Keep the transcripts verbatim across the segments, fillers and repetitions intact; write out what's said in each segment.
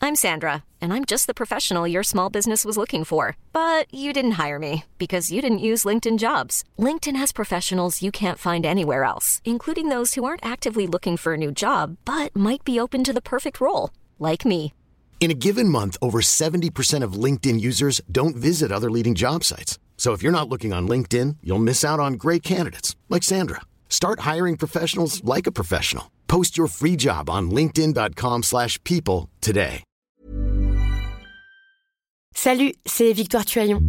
I'm Sandra, and I'm just the professional your small business was looking for. But you didn't hire me because you didn't use LinkedIn Jobs. LinkedIn has professionals you can't find anywhere else, including those who aren't actively looking for a new job, but might be open to the perfect role, like me. In a given month, over seventy percent of LinkedIn users don't visit other leading job sites. So if you're not looking on LinkedIn, you'll miss out on great candidates like Sandra. Start hiring professionals like a professional. Post your free job on linkedin.com slash people today. Salut, c'est Victoire Tuaillon.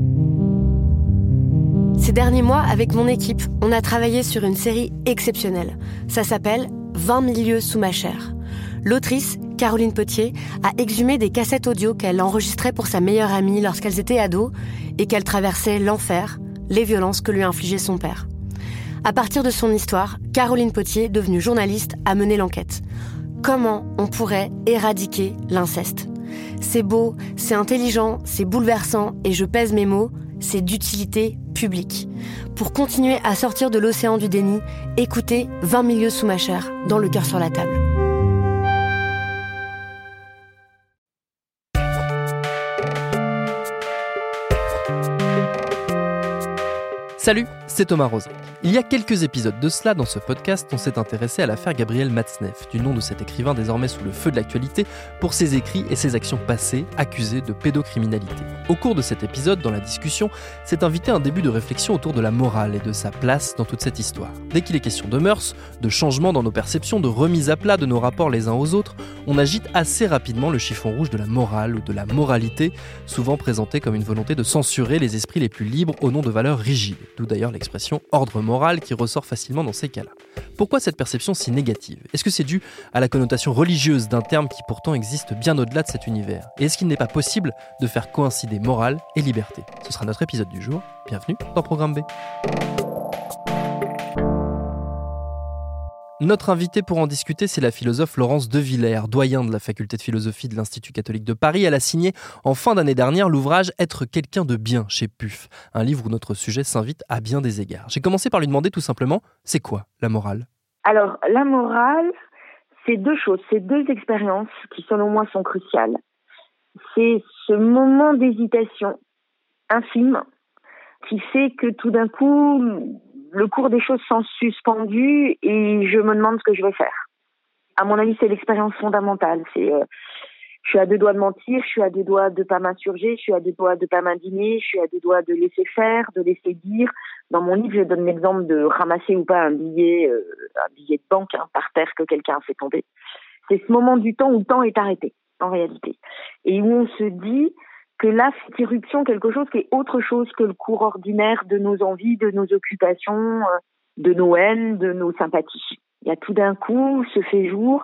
Ces derniers mois, avec mon équipe, on a travaillé sur une série exceptionnelle. Ça s'appelle « vingt mille lieues sous ma chair ». L'autrice, Caroline Potier, a exhumé des cassettes audio qu'elle enregistrait pour sa meilleure amie lorsqu'elles étaient ados et qu'elle traversait l'enfer, les violences que lui infligeait son père. À partir de son histoire, Caroline Potier, devenue journaliste, a mené l'enquête. Comment on pourrait éradiquer l'inceste ? C'est beau, c'est intelligent, c'est bouleversant et je pèse mes mots, c'est d'utilité publique. Pour continuer à sortir de l'océan du déni, écoutez vingt mille lieues sous ma chair, dans Le cœur sur la table. Salut, c'est Thomas Rozek. Il y a quelques épisodes de cela, dans ce podcast, on s'est intéressé à l'affaire Gabriel Matzneff, du nom de cet écrivain désormais sous le feu de l'actualité pour ses écrits et ses actions passées, accusé de pédocriminalité. Au cours de cet épisode, dans la discussion, s'est invité un début de réflexion autour de la morale et de sa place dans toute cette histoire. Dès qu'il est question de mœurs, de changements dans nos perceptions, de remise à plat de nos rapports les uns aux autres, on agite assez rapidement le chiffon rouge de la morale ou de la moralité, souvent présenté comme une volonté de censurer les esprits les plus libres au nom de valeurs rigides. D'où d'ailleurs l'expression « ordre moral » qui ressort facilement dans ces cas-là. Pourquoi cette perception si négative ? Est-ce que c'est dû à la connotation religieuse d'un terme qui pourtant existe bien au-delà de cet univers ? Et est-ce qu'il n'est pas possible de faire coïncider morale et liberté ? Ce sera notre épisode du jour. Bienvenue dans Programme B. Notre invitée pour en discuter, c'est la philosophe Laurence Devillers, doyen de la faculté de philosophie de l'Institut catholique de Paris. Elle a signé en fin d'année dernière l'ouvrage « Être quelqu'un de bien » chez P U F, un livre où notre sujet s'invite à bien des égards. J'ai commencé par lui demander tout simplement, c'est quoi la morale ? Alors, la morale, c'est deux choses, c'est deux expériences qui selon moi sont cruciales. C'est ce moment d'hésitation infime qui fait que tout d'un coup, le cours des choses sont suspendus et je me demande ce que je vais faire. À mon avis, c'est l'expérience fondamentale. C'est, euh, je suis à deux doigts de mentir, je suis à deux doigts de pas m'insurger, je suis à deux doigts de pas m'indigner, je suis à deux doigts de laisser faire, de laisser dire. Dans mon livre, je donne l'exemple de ramasser ou pas un billet, euh, un billet de banque hein, par terre que quelqu'un a fait tomber. C'est ce moment du temps où le temps est arrêté, en réalité. Et où on se dit que là, c'est irruption quelque chose qui est autre chose que le cours ordinaire de nos envies, de nos occupations, de nos haines, de nos sympathies. Il y a tout d'un coup, se fait jour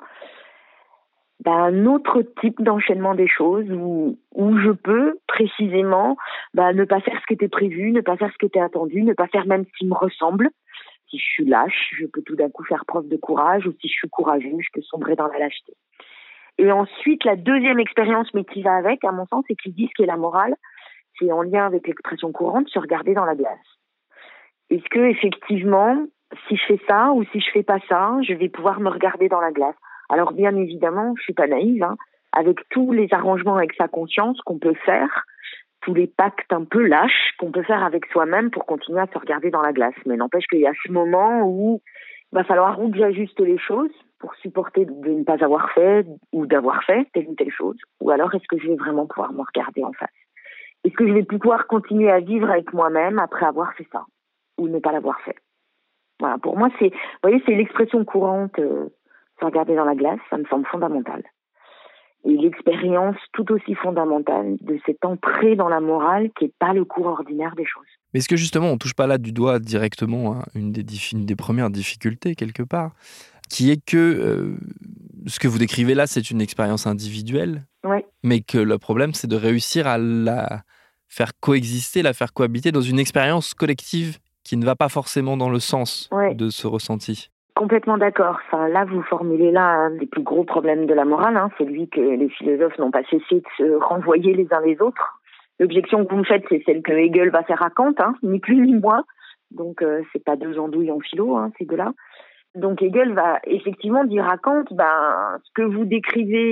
ben, un autre type d'enchaînement des choses où, où je peux précisément ben, ne pas faire ce qui était prévu, ne pas faire ce qui était attendu, ne pas faire même ce qui me ressemble. Si je suis lâche, je peux tout d'un coup faire preuve de courage, ou si je suis courageux, je peux sombrer dans la lâcheté. Et ensuite, la deuxième expérience, mais qui va avec, à mon sens, c'est qu'ils disent qu'est la morale, c'est en lien avec l'expression courante, se regarder dans la glace. Est-ce que, effectivement, si je fais ça ou si je fais pas ça, je vais pouvoir me regarder dans la glace ? Alors, bien évidemment, je suis pas naïve, hein, avec tous les arrangements avec sa conscience qu'on peut faire, tous les pactes un peu lâches qu'on peut faire avec soi-même pour continuer à se regarder dans la glace. Mais n'empêche qu'il y a ce moment où il va falloir ou que j'ajuste les choses pour supporter de ne pas avoir fait ou d'avoir fait telle ou telle chose, ou alors est-ce que je vais vraiment pouvoir me regarder en face ? Est-ce que je vais pouvoir continuer à vivre avec moi-même après avoir fait ça, ou ne pas l'avoir fait ? Voilà, pour moi, c'est, vous voyez, c'est l'expression courante, euh, se regarder dans la glace, ça me semble fondamental. Et l'expérience tout aussi fondamentale de cette entrée dans la morale qui n'est pas le cours ordinaire des choses. Mais est-ce que justement, on ne touche pas là du doigt directement hein, une, des dif- une des premières difficultés, quelque part, qui est que euh, ce que vous décrivez là, c'est une expérience individuelle, ouais. mais que le problème, c'est de réussir à la faire coexister, la faire cohabiter dans une expérience collective qui ne va pas forcément dans le sens ouais. de ce ressenti. Complètement d'accord. Enfin, là, vous formulez là un des plus gros problèmes de la morale, hein, celui que les philosophes n'ont pas cessé de se renvoyer les uns les autres. L'objection que vous me faites, c'est celle que Hegel va faire à Kant, hein, ni plus ni moins. Donc, euh, c'est pas deux andouilles en philo, hein, ces deux-là. Donc, Hegel va effectivement dire à Kant, ben, ce que vous décrivez,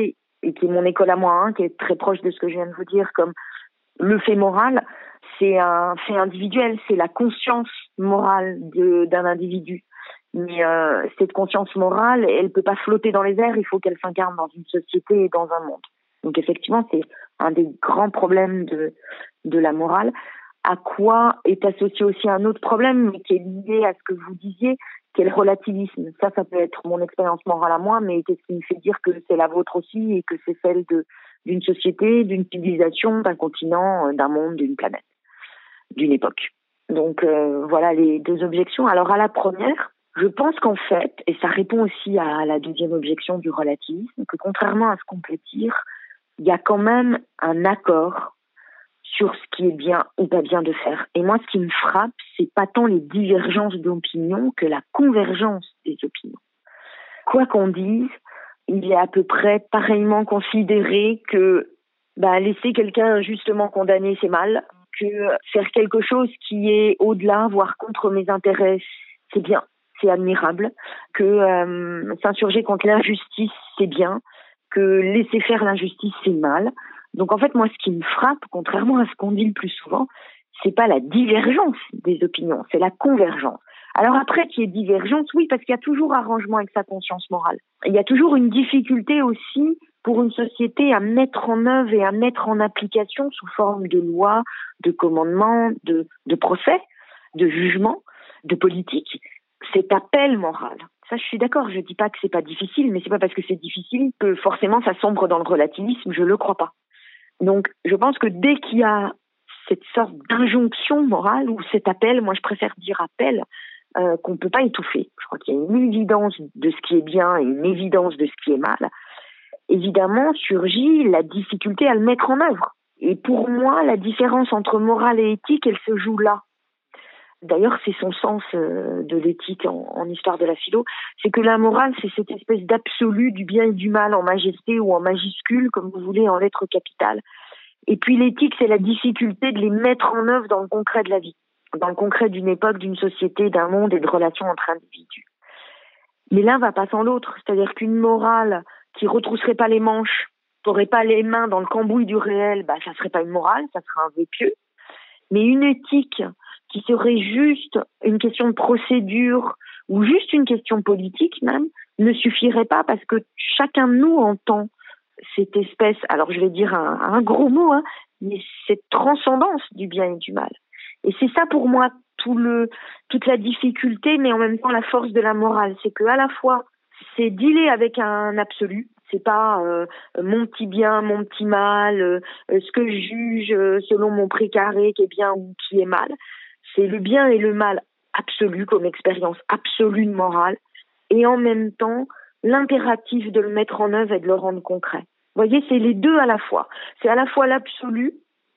et qui est mon école à moi, hein, qui est très proche de ce que je viens de vous dire, comme le fait moral, c'est un fait individuel, c'est la conscience morale de, d'un individu. Mais euh, cette conscience morale, elle peut pas flotter dans les airs, il faut qu'elle s'incarne dans une société et dans un monde. Donc effectivement, c'est un des grands problèmes de, de la morale, à quoi est associé aussi un autre problème, mais qui est lié à ce que vous disiez, qui est le relativisme. Ça, ça peut être mon expérience morale à moi, mais qu'est-ce qui me fait dire que c'est la vôtre aussi et que c'est celle de, d'une société, d'une civilisation, d'un continent, d'un monde, d'une planète, d'une époque. Donc euh, voilà les deux objections. Alors à la première, je pense qu'en fait, et ça répond aussi à la deuxième objection du relativisme, que contrairement à ce qu'on peut dire, il y a quand même un accord sur ce qui est bien ou pas bien de faire. Et moi, ce qui me frappe, c'est pas tant les divergences d'opinion que la convergence des opinions. Quoi qu'on dise, il est à peu près pareillement considéré que bah, laisser quelqu'un injustement condamné, c'est mal, que faire quelque chose qui est au-delà, voire contre mes intérêts, c'est bien. C'est admirable, que euh, s'insurger contre l'injustice, c'est bien, que laisser faire l'injustice, c'est mal. Donc en fait, moi, ce qui me frappe, contrairement à ce qu'on dit le plus souvent, c'est pas la divergence des opinions, c'est la convergence. Alors après, qu'il y ait divergence, oui, parce qu'il y a toujours arrangement avec sa conscience morale. Il y a toujours une difficulté aussi pour une société à mettre en œuvre et à mettre en application sous forme de loi, de commandement, de, de procès, de jugement, de politique, cet appel moral. Ça, je suis d'accord, je dis pas que c'est pas difficile, mais c'est pas parce que c'est difficile que forcément ça sombre dans le relativisme, je le crois pas. Donc, je pense que dès qu'il y a cette sorte d'injonction morale ou cet appel, moi je préfère dire appel, euh, qu'on peut pas étouffer. Je crois qu'il y a une évidence de ce qui est bien et une évidence de ce qui est mal. Évidemment, surgit la difficulté à le mettre en œuvre. Et pour moi, la différence entre morale et éthique, elle se joue là. D'ailleurs, c'est son sens euh, de l'éthique en, en histoire de la philo, c'est que la morale, c'est cette espèce d'absolu du bien et du mal en majesté ou en majuscule, comme vous voulez, en lettres capitales. Et puis l'éthique, c'est la difficulté de les mettre en œuvre dans le concret de la vie, dans le concret d'une époque, d'une société, d'un monde et de relations entre individus. Mais l'un va pas sans l'autre, c'est-à-dire qu'une morale qui retrousserait pas les manches, n'aurait pas les mains dans le cambouis du réel, bah ça serait pas une morale, ça serait un vœu pieux. Mais une éthique qui serait juste une question de procédure ou juste une question politique même, ne suffirait pas parce que chacun de nous entend cette espèce, alors je vais dire un, un gros mot, hein, mais cette transcendance du bien et du mal. Et c'est ça pour moi tout le, toute la difficulté, mais en même temps la force de la morale, c'est que à la fois c'est dealer avec un absolu, c'est pas euh, mon petit bien, mon petit mal, euh, ce que je juge euh, selon mon précaré qui est bien ou qui est mal. C'est le bien et le mal absolu comme expérience absolue de morale, et en même temps l'impératif de le mettre en œuvre et de le rendre concret. Vous voyez, c'est les deux à la fois. C'est à la fois l'absolu,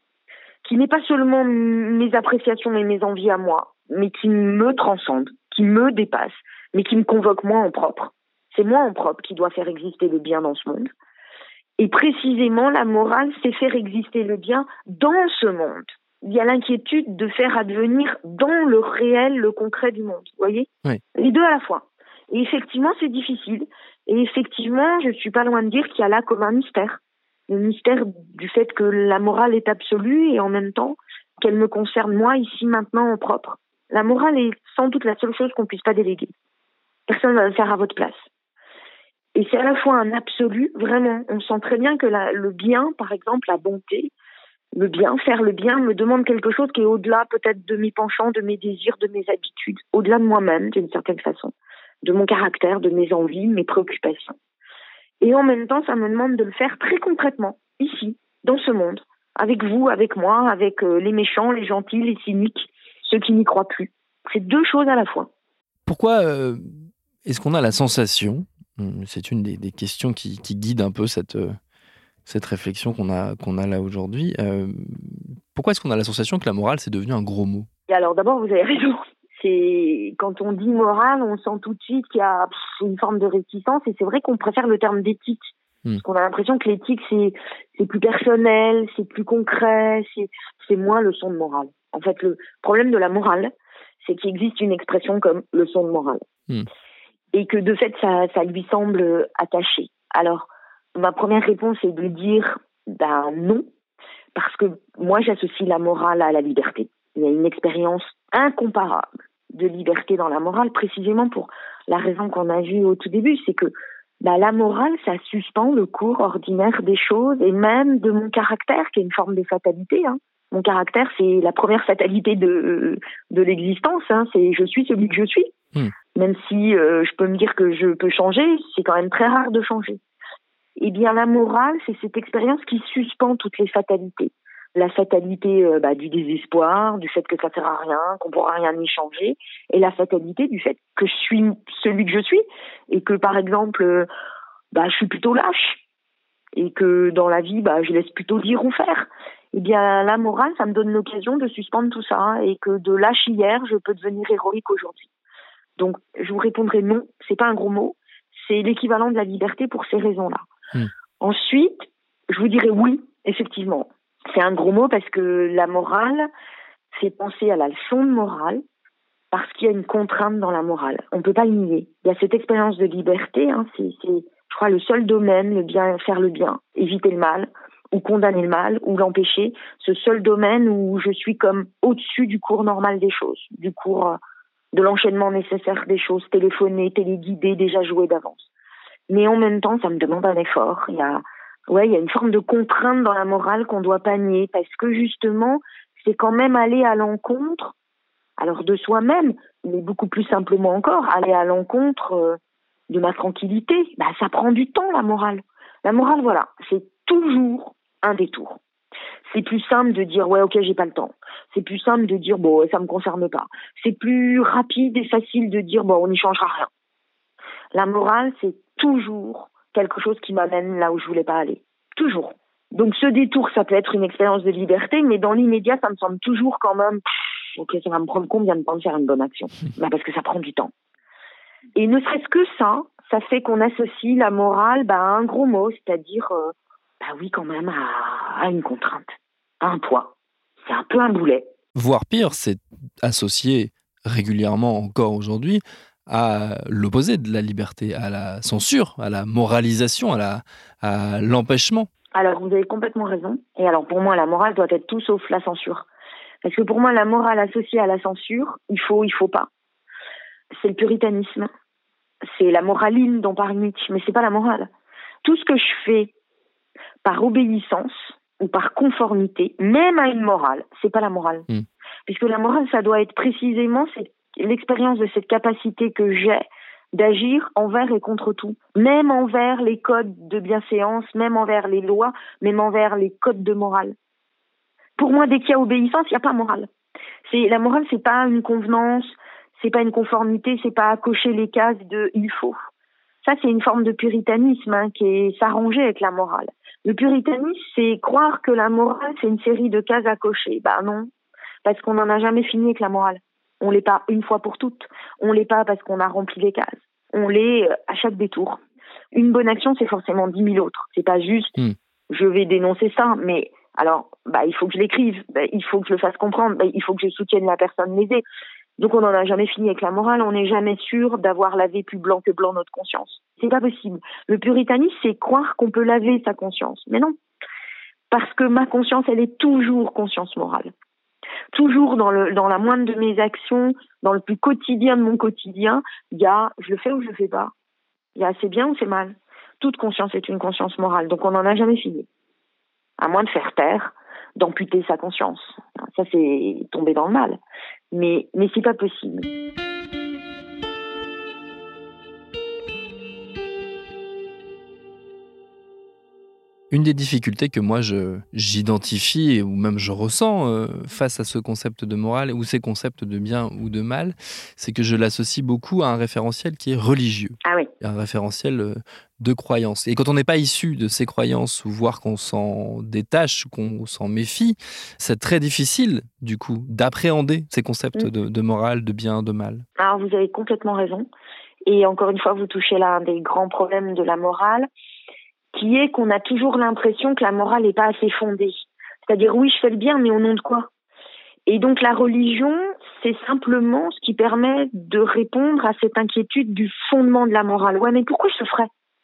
qui n'est pas seulement mes appréciations et mes envies à moi, mais qui me transcende, qui me dépasse, mais qui me convoque moi en propre. C'est moi en propre qui dois faire exister le bien dans ce monde. Et précisément, la morale, c'est faire exister le bien dans ce monde. Il y a l'inquiétude de faire advenir dans le réel, le concret du monde. Vous voyez ? Oui. Les deux à la fois. Et effectivement, c'est difficile. Et effectivement, je suis pas loin de dire qu'il y a là comme un mystère. Le mystère du fait que la morale est absolue et en même temps qu'elle me concerne moi, ici, maintenant, en propre. La morale est sans doute la seule chose qu'on puisse pas déléguer. Personne ne va le faire à votre place. Et c'est à la fois un absolu, vraiment. On sent très bien que la, le bien, par exemple, la bonté, le bien, faire le bien, me demande quelque chose qui est au-delà peut-être de mes penchants, de mes désirs, de mes habitudes, au-delà de moi-même, d'une certaine façon, de mon caractère, de mes envies, mes préoccupations. Et en même temps, ça me demande de le faire très concrètement, ici, dans ce monde, avec vous, avec moi, avec euh, les méchants, les gentils, les cyniques, ceux qui n'y croient plus. C'est deux choses à la fois. Pourquoi euh, est-ce qu'on a la sensation, c'est une des, des questions qui, qui guide un peu cette, euh, cette réflexion qu'on a, qu'on a là aujourd'hui, euh, pourquoi est-ce qu'on a la sensation que la morale, c'est devenu un gros mot ? Et alors d'abord, vous avez raison. C'est, quand on dit morale, on sent tout de suite qu'il y a pff, une forme de réticence, et c'est vrai qu'on préfère le terme d'éthique. Mmh. Parce qu'on a l'impression que l'éthique, c'est, c'est plus personnel, c'est plus concret, c'est, c'est moins leçon de morale. En fait, le problème de la morale, c'est qu'il existe une expression comme leçon de morale. Mmh. Et que de fait, ça, ça lui semble attaché. Alors, ma première réponse est de dire ben non, parce que moi j'associe la morale à la liberté. Il y a une expérience incomparable de liberté dans la morale, précisément pour la raison qu'on a vue au tout début, c'est que bah, la morale, ça suspend le cours ordinaire des choses et même de mon caractère, qui est une forme de fatalité. Hein. Mon caractère, c'est la première fatalité de, de l'existence, hein. C'est je suis celui que je suis. Mmh. Même si euh, je peux me dire que je peux changer, c'est quand même très rare de changer. Eh bien, la morale, c'est cette expérience qui suspend toutes les fatalités. La fatalité euh, bah, du désespoir, du fait que ça ne sert à rien, qu'on ne pourra rien y changer, et la fatalité du fait que je suis celui que je suis, et que, par exemple, euh, bah, je suis plutôt lâche, et que dans la vie, bah, je laisse plutôt dire ou faire. Eh bien, la morale, ça me donne l'occasion de suspendre tout ça, hein, et que de lâche hier, je peux devenir héroïque aujourd'hui. Donc, je vous répondrai non, c'est pas un gros mot, c'est l'équivalent de la liberté pour ces raisons-là. Mmh. Ensuite, je vous dirais oui, effectivement. C'est un gros mot parce que la morale, c'est penser à la leçon de morale, parce qu'il y a une contrainte dans la morale. On ne peut pas le nier. Il y a cette expérience de liberté, hein, c'est, c'est, je crois, le seul domaine, le bien, faire le bien, éviter le mal, ou condamner le mal, ou l'empêcher. Ce seul domaine où je suis comme au-dessus du cours normal des choses, du cours de l'enchaînement nécessaire des choses, téléphoner, téléguider, déjà jouer d'avance. Mais en même temps, ça me demande un effort. Il y a Ouais, il y a une forme de contrainte dans la morale qu'on doit pas nier, parce que justement, c'est quand même aller à l'encontre, alors de soi-même, mais beaucoup plus simplement encore, aller à l'encontre euh, de ma tranquillité. Bah, ça prend du temps, la morale. La morale, voilà, c'est toujours un détour. C'est plus simple de dire, ouais, ok, j'ai pas le temps. C'est plus simple de dire, bon, ça me concerne pas. C'est plus rapide et facile de dire, bon, on n'y changera rien. La morale, c'est toujours quelque chose qui m'amène là où je voulais pas aller. Toujours. Donc ce détour, ça peut être une expérience de liberté, mais dans l'immédiat, ça me semble toujours quand même, pff, ok, ça va me prendre combien de temps de faire une bonne action? Bah, parce que ça prend du temps. Et ne serait-ce que ça, ça fait qu'on associe la morale bah, à un gros mot, c'est-à-dire, euh, bah oui, quand même, à, à une contrainte, à un poids. C'est un peu un boulet. Voire pire, c'est associé régulièrement encore aujourd'hui à l'opposé de la liberté, à la censure, à la moralisation, à, la, à l'empêchement. Alors, vous avez complètement raison. Et alors, pour moi, la morale doit être tout sauf la censure. Parce que pour moi, la morale associée à la censure, il faut, il faut pas. C'est le puritanisme. C'est la moraline dont parle Nietzsche, mais c'est pas la morale. Tout ce que je fais par obéissance ou par conformité, même à une morale, c'est pas la morale. Mmh. Puisque la morale, ça doit être précisément cette l'expérience de cette capacité que j'ai d'agir envers et contre tout, même envers les codes de bienséance, même envers les lois, même envers les codes de morale. Pour moi, dès qu'il y a obéissance, il n'y a pas morale. C'est, la morale, c'est pas une convenance, c'est pas une conformité, c'est pas cocher les cases de « il faut ». Ça, c'est une forme de puritanisme hein, qui est s'arranger avec la morale. Le puritanisme, c'est croire que la morale, c'est une série de cases à cocher. Ben non, parce qu'on n'en a jamais fini avec la morale. On l'est pas une fois pour toutes. On l'est pas parce qu'on a rempli les cases. On l'est à chaque détour. Une bonne action, c'est forcément dix mille autres. C'est pas juste, mmh. je vais dénoncer ça, mais alors, bah, il faut que je l'écrive, bah, il faut que je le fasse comprendre, bah, il faut que je soutienne la personne lésée. Donc on n'en a jamais fini avec la morale, on n'est jamais sûr d'avoir lavé plus blanc que blanc notre conscience. C'est pas possible. Le puritanisme, c'est croire qu'on peut laver sa conscience. Mais non. Parce que ma conscience, elle est toujours conscience morale. Toujours dans, le, dans la moindre de mes actions, dans le plus quotidien de mon quotidien, il y a je le fais ou je le fais pas. Il y a c'est bien ou c'est mal. Toute conscience est une conscience morale, donc on n'en a jamais fini. À moins de faire taire, d'amputer sa conscience. Ça, c'est tomber dans le mal. Mais, mais c'est pas possible. Une des difficultés que moi je, j'identifie ou même je ressens euh, face à ce concept de morale ou ces concepts de bien ou de mal, c'est que je l'associe beaucoup à un référentiel qui est religieux. Ah oui. Un référentiel de croyances. Et quand on n'est pas issu de ces croyances ou voire qu'on s'en détache, qu'on s'en méfie, c'est très difficile du coup d'appréhender ces concepts mmh. de, de morale, de bien, de mal. Alors vous avez complètement raison. Et encore une fois, vous touchez là un des grands problèmes de la morale, qui est qu'on a toujours l'impression que la morale n'est pas assez fondée. C'est-à-dire, oui, je fais le bien, mais au nom de quoi? Et donc, la religion, c'est simplement ce qui permet de répondre à cette inquiétude du fondement de la morale. Ouais, mais pourquoi je le ferais?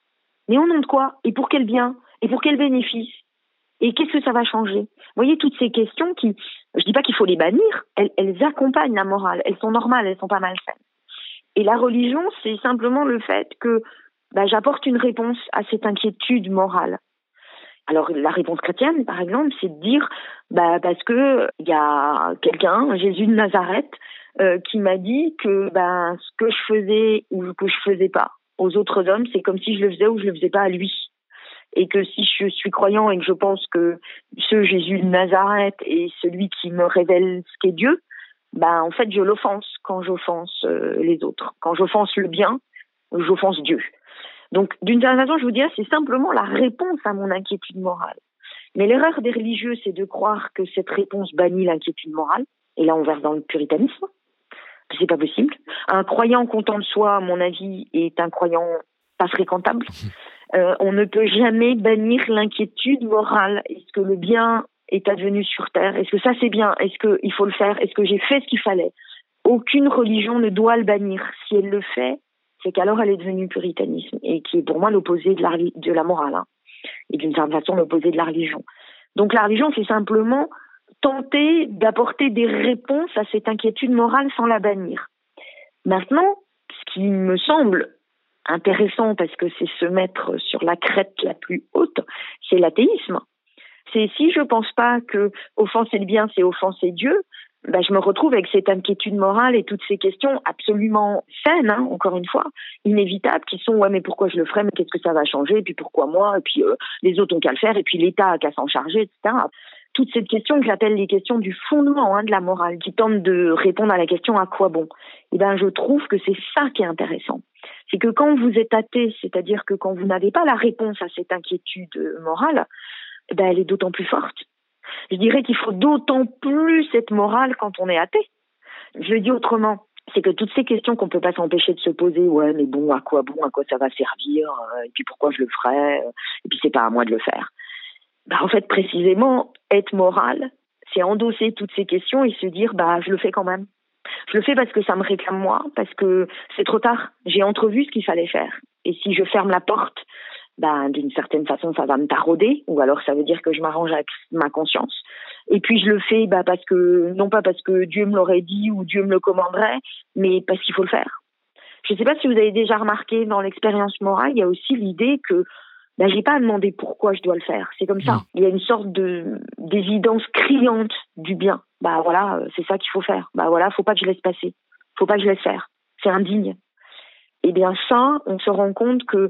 Mais au nom de quoi? Et pour quel bien? Et pour quel bénéfice? Et qu'est-ce que ça va changer? Vous voyez, toutes ces questions qui, je dis pas qu'il faut les bannir, elles, elles accompagnent la morale, elles sont normales, elles sont pas mal faites. Et la religion, c'est simplement le fait que bah, j'apporte une réponse à cette inquiétude morale. Alors la réponse chrétienne, par exemple, c'est de dire, bah parce que il y a quelqu'un, Jésus de Nazareth, euh, qui m'a dit que bah ce que je faisais ou que je faisais pas aux autres hommes, c'est comme si je le faisais ou je le faisais pas à lui. Et que si je suis croyant et que je pense que ce Jésus de Nazareth est celui qui me révèle ce qu'est Dieu, bah en fait je l'offense quand j'offense euh, les autres. Quand j'offense le bien, j'offense Dieu. Donc, d'une certaine façon, je vous dirais, c'est simplement la réponse à mon inquiétude morale. Mais l'erreur des religieux, c'est de croire que cette réponse bannit l'inquiétude morale. Et là, on verse dans le puritanisme. C'est pas possible. Un croyant content de soi, à mon avis, est un croyant pas fréquentable. Euh, on ne peut jamais bannir l'inquiétude morale. Est-ce que le bien est advenu sur terre? Est-ce que ça, c'est bien? Est-ce qu'il faut le faire? Est-ce que j'ai fait ce qu'il fallait? Aucune religion ne doit le bannir. Si elle le fait, c'est qu'alors elle est devenue puritanisme, et qui est pour moi l'opposé de la, de la morale, hein, et d'une certaine façon l'opposé de la religion. Donc la religion, c'est simplement tenter d'apporter des réponses à cette inquiétude morale sans la bannir. Maintenant, ce qui me semble intéressant, parce que c'est se mettre sur la crête la plus haute, c'est l'athéisme. C'est si je pense pas que offenser le bien, c'est offenser Dieu, ben, je me retrouve avec cette inquiétude morale et toutes ces questions absolument saines, hein, encore une fois, inévitables, qui sont « ouais, mais pourquoi je le ferais, mais qu'est-ce que ça va changer, et puis pourquoi moi, et puis euh, les autres ont qu'à le faire, et puis l'État a qu'à s'en charger, et cetera » Toutes ces questions que j'appelle les questions du fondement, hein, de la morale, qui tentent de répondre à la question « à quoi bon ?» Eh ben, je trouve que c'est ça qui est intéressant. C'est que quand vous êtes athée, c'est-à-dire que quand vous n'avez pas la réponse à cette inquiétude morale, eh ben, elle est d'autant plus forte. Je dirais qu'il faut d'autant plus cette morale quand on est athée. Je le dis autrement, c'est que toutes ces questions qu'on peut pas s'empêcher de se poser, ouais, mais bon, à quoi bon, à quoi ça va servir, et puis pourquoi je le ferais, et puis c'est pas à moi de le faire. Bah, en fait, précisément, être moral, c'est endosser toutes ces questions et se dire, bah, je le fais quand même. Je le fais parce que ça me réclame moi, parce que c'est trop tard. J'ai entrevu ce qu'il fallait faire. Et si je ferme la porte, ben, d'une certaine façon, ça va me tarauder, ou alors ça veut dire que je m'arrange avec ma conscience. Et puis je le fais ben, parce que, non pas parce que Dieu me l'aurait dit ou Dieu me le commanderait, mais parce qu'il faut le faire. Je ne sais pas si vous avez déjà remarqué dans l'expérience morale, il y a aussi l'idée que ben, j'ai pas à demander pourquoi je dois le faire. C'est comme ça. Il y a une sorte de d'évidence criante du bien. Bah ben, voilà, c'est ça qu'il faut faire. Bah ben, voilà, faut pas que je laisse passer. Faut pas que je laisse faire. C'est indigne. Et bien ça, on se rend compte que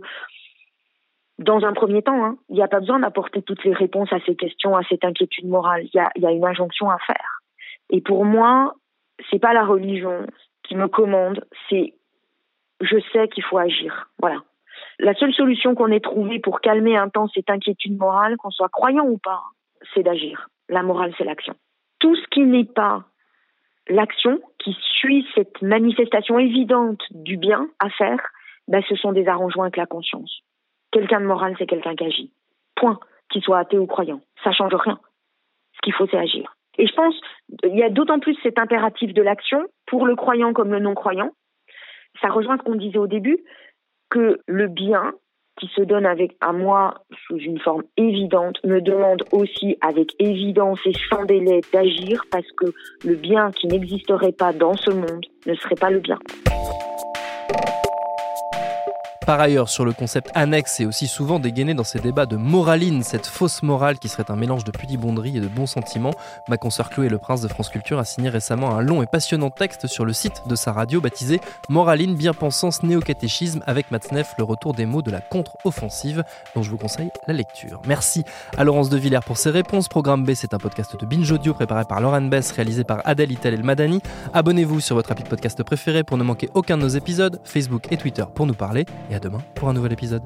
dans un premier temps, hein, il n'y a pas besoin d'apporter toutes les réponses à ces questions, à cette inquiétude morale. Il y a, il y a une injonction à faire. Et pour moi, c'est pas la religion qui me commande, c'est je sais qu'il faut agir. Voilà. La seule solution qu'on ait trouvée pour calmer un temps cette inquiétude morale, qu'on soit croyant ou pas, c'est d'agir. La morale, c'est l'action. Tout ce qui n'est pas l'action, qui suit cette manifestation évidente du bien à faire, ben, ce sont des arrangements avec la conscience. Quelqu'un de moral, c'est quelqu'un qui agit. Point. Qu'il soit athée ou croyant. Ça change rien. Ce qu'il faut, c'est agir. Et je pense, il y a d'autant plus cet impératif de l'action, pour le croyant comme le non-croyant. Ça rejoint ce qu'on disait au début, que le bien qui se donne avec à moi sous une forme évidente me demande aussi avec évidence et sans délai d'agir, parce que le bien qui n'existerait pas dans ce monde ne serait pas le bien. Par ailleurs, sur le concept annexe et aussi souvent dégainé dans ces débats de moraline, cette fausse morale qui serait un mélange de pudibonderie et de bons sentiments, ma consoeur Chloé Le Prince de France Culture a signé récemment un long et passionnant texte sur le site de sa radio baptisé « Moraline, bien-pensance, néo-catéchisme » avec Matzneff, le retour des mots de la contre-offensive, dont je vous conseille la lecture. Merci à Laurence de Villers pour ses réponses. Programme B, c'est un podcast de Binge Audio préparé par Laurent Bess, réalisé par Adèle Ital El Madani. Abonnez-vous sur votre appli de podcast préféré pour ne manquer aucun de nos épisodes, Facebook et Twitter pour nous parler. Et à demain pour un nouvel épisode.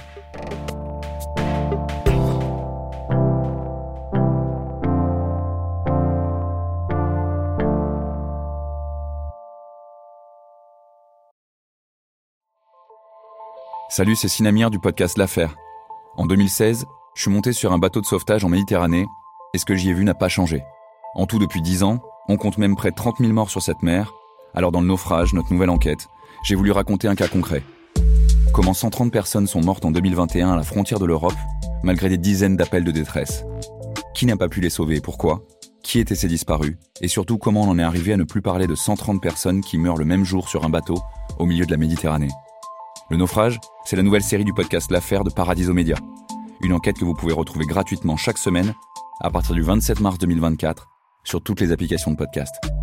Salut, c'est Sinamir du podcast L'Affaire. En deux mille seize, je suis monté sur un bateau de sauvetage en Méditerranée et ce que j'y ai vu n'a pas changé. En tout, depuis dix ans, on compte même près de trente mille morts sur cette mer. Alors dans le naufrage, notre nouvelle enquête, j'ai voulu raconter un cas concret. Comment cent trente personnes sont mortes en deux mille vingt et un à la frontière de l'Europe, malgré des dizaines d'appels de détresse. Qui n'a pas pu les sauver et pourquoi ? Qui étaient ces disparus ? Et surtout, comment on en est arrivé à ne plus parler de cent trente personnes qui meurent le même jour sur un bateau au milieu de la Méditerranée ? Le naufrage, c'est la nouvelle série du podcast L'Affaire de Paradiso Media. Une enquête que vous pouvez retrouver gratuitement chaque semaine à partir du vingt-sept mars deux mille vingt-quatre sur toutes les applications de podcast.